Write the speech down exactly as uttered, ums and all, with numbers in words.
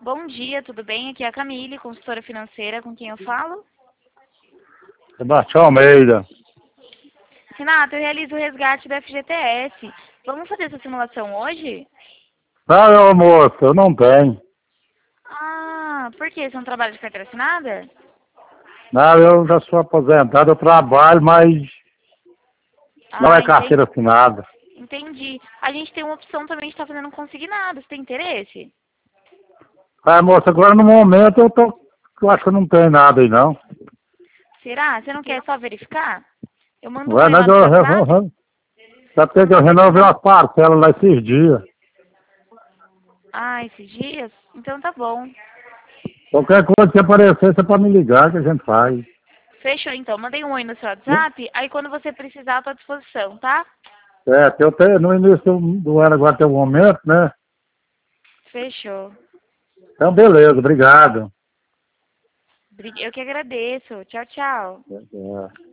Bom dia, tudo bem? Aqui é a Camille, consultora financeira, com quem eu falo. Sebastião Almeida. Renato, eu realizo o resgate do F G T S. Vamos fazer essa simulação hoje? Ah, meu moço, eu não tenho. Ah, por quê? Você não trabalha de carteira assinada? Não, eu já sou aposentado, eu trabalho, mas não Ah, é entendi. carteira assinada. Entendi. A gente tem uma opção também de estar fazendo um consignado. Você tem interesse? Ah, moço, agora no momento eu tô. Eu acho que não tem nada aí não. Será? Você não quer só verificar? Eu mando um Vai, oi mas lá no eu, seu eu, WhatsApp. eu, já Você tem que não eu vai renovei precisar. umas parcelas lá esses dias. Ah, esses dias? Então tá bom. Qualquer coisa que aparecer, você pode me ligar que a gente faz. Fechou então. Mandei um oi no seu WhatsApp. Aí quando você precisar, eu tô à disposição, tá? É, que eu tenho, no início do do ano agora tem um momento, né? Fechou. Então, beleza, obrigado. Bri- Eu que agradeço. Tchau, tchau. É, é.